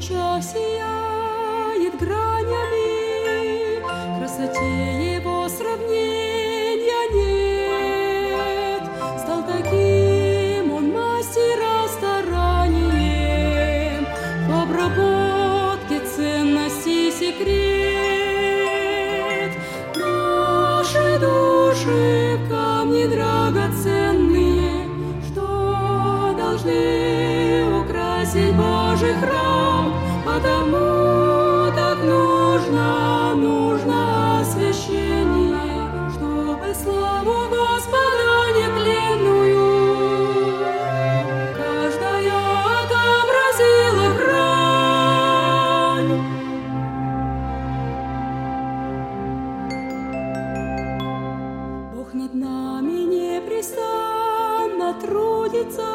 лучах сияет гранями, красоте его сравнения нет. Стал таким он мастера старанием в обработке ценностей секрет. Наши души в камни драгоценные, что должны украсить Божий храм, потому так нужно освящение, чтобы славу Господа нетленную каждая отобразила грань. Бог над нами непрестанно трудится,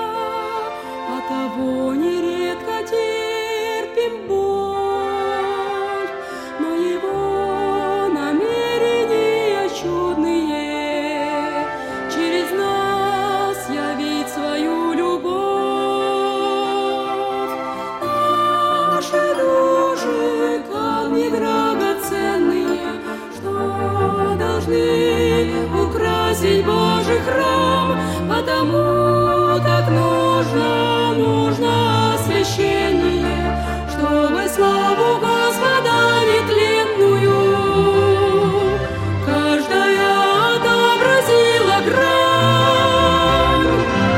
оттого нередко терпим боль, но его намерения чудные через нас явить свою любовь. Наши души камни драгоценные, что должны украсить Божий храм, потому так нужно освящение, чтобы славу Господа нетленную каждая отобразила грань.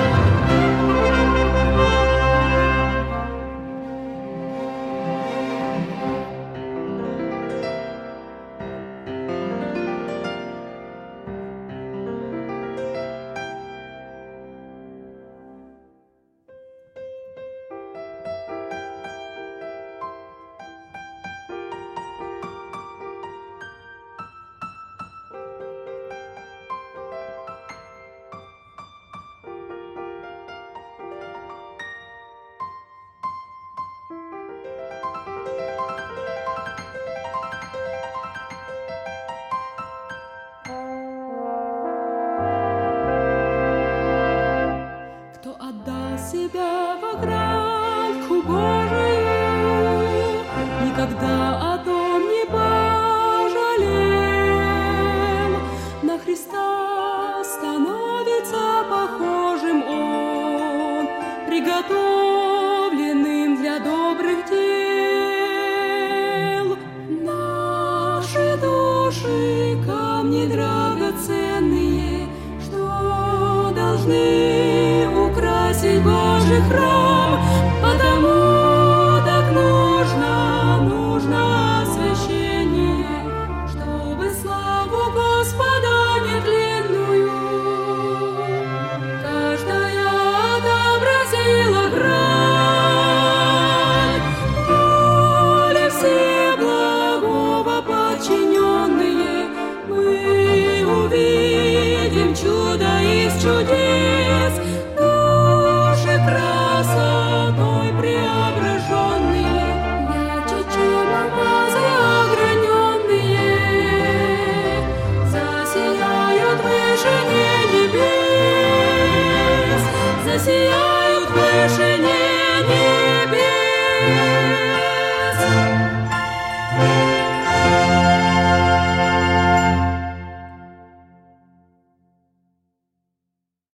Кто отдал себя в огранку Божию, никогда о том не пожалел. На Христа становится похожим Он, приготовленным для добрых дел. Наши души камни драгоценные, что должны украсить Божий храм, потому так нужно освящение, чтобы славу Господа нетленную каждая отобразила грань. Воле Всеблагого подчиненные, мы увидим чудо из чудес, души красотой преображенные, ярче, чем алмазы ограненные, засияют в вышине небес, засияют в вышине небес.